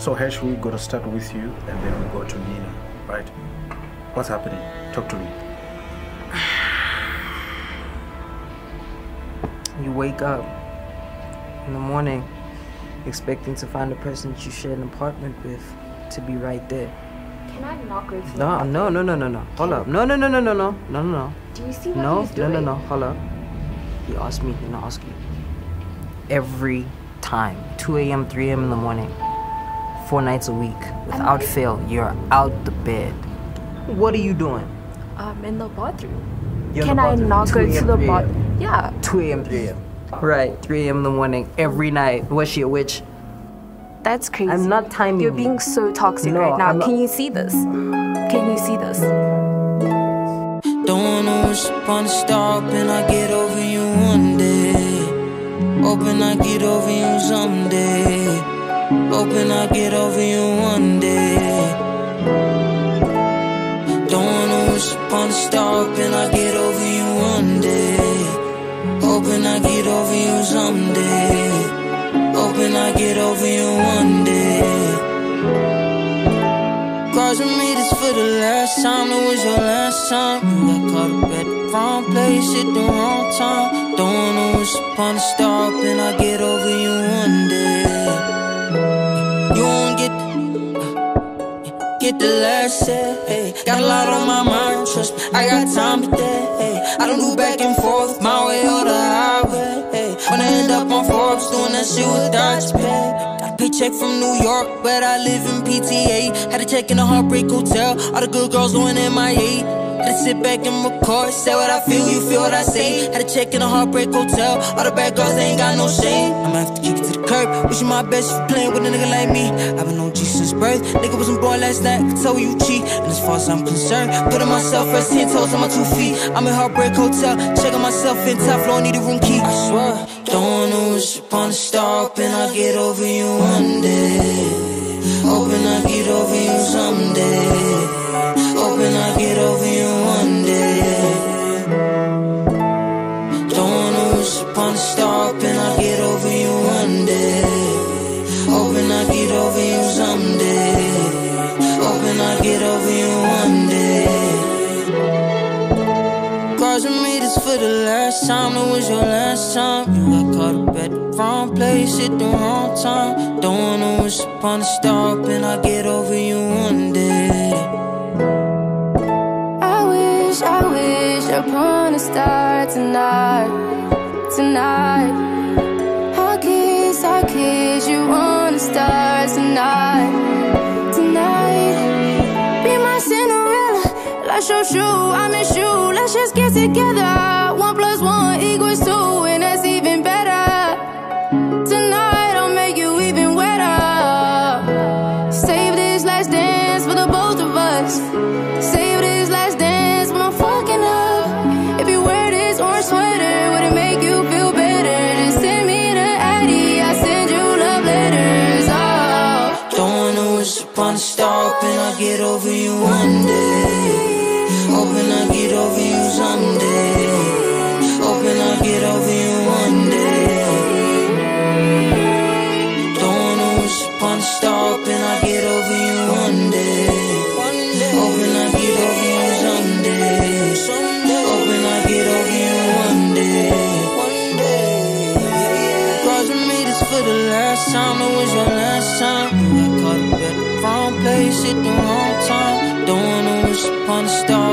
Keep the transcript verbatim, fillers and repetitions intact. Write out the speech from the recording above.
So Hesh, we gotta start with you and then we go to Nina, right? What's happening? Talk to me. You wake up in the morning expecting to find the person that you share an apartment with to be right there. Can I not go to No, no, no, no, no, no. Hold up. No, no, no, no, no, no, no, no, no. Do you see what no, he's doing? No, no, no, hold up. He asked me, he not ask you. Every time, two A M, three A M in the morning, four nights a week, without fail, you're out the bed. What are you doing? I'm in the bathroom. You're Can in the I bathroom. not go two A M, to the three A M. bathroom? Yeah. two A M, three A M Right, three A M in the morning, every night. Was she a witch? That's crazy. I'm not timing You're you. being so toxic No, right now. I'm not- Can you see this? Can you see this? Don't know what's upon stop and I get over you one day. Hoping I get over you someday. Hoping I get over you one day. Don't know what's upon stop and I get over you one day. Hoping I get over you someday. Hoping I get over you one day. Crossing me this for the last time, it was your last time. You got caught up at the wrong place at the wrong time. Don't know what's upon the stop and I get over you one day. You won't get the, get the last say, hey. Got a lot on my mind, trust me, I got time today, hey. I don't do back and forth, my way or the highway, hey. When I end up on Forbes, doing that shit with Dodge pay. Paycheck from New York, but I live in P T A. Had to check in a Heartbreak Hotel, all the good girls going M I A. Had to sit back and record, say what I feel, you feel what I say. Had to check in a Heartbreak Hotel, all the bad girls, they ain't got no shame. I'ma have to kick it to the curb, wishing my best for playing with a nigga like me. I've been O G since birth, nigga wasn't born last night, could tell you cheat. And as far as I'm concerned, putting myself first, ten toes on my two feet. I'm in Heartbreak Hotel, checking myself in top floor, need a room key. I swear, don't know what's upon the stop and I get over you one day. Hoping I get over you someday. Hoping I get over you one day. Don't know what's upon the stop and I get over you one day. Hoping I get over you someday. Hoping I get over you one day. Crossing me this for the last time, it was your last time. You got caught up at the wrong place at the wrong time. Don't know what's upon the stop and I get over you one day. I wish, I wish upon a star tonight, tonight. I'll kiss, I'll kiss you on the stars tonight, tonight. Be my Cinderella, let's show you, I miss you. Let's just get together. One plus one equals two, and that's even better. Tonight I'll make you even wetter. Save this last dance for the both of us. Save this last dance when I'm fucking up. If you wear this orange sweater, would it make you feel better? Just send me the Addy, I send you love letters. Oh. Don't know what's upon the stop and I get over you one day. Hoping I get over you someday. Hoping I get over you one day. Don't know what's upon the stop and I get over you one day. Hoping I get over you someday. Hoping I get over you one day. Crossing me this for the last time, it was your last time. You got caught up at the wrong place at the wrong time. Don't know what's upon the stop